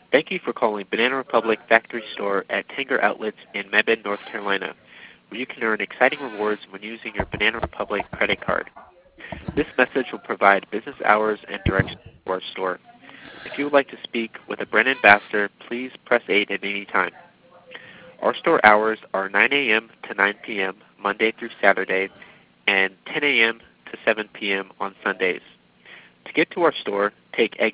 Thank you for calling Banana Republic Factory Store at Tanger Outlets in Mebane, North Carolina, where you can earn exciting rewards when using your Banana Republic credit card. This message will provide business hours and directions to our store. If you would like to speak with a brand ambassador, please press 8 at any time. Our store hours are 9 a.m. to 9 p.m. Monday through Saturday and 10 a.m. to 7 p.m. on Sundays. To get to our store, take exit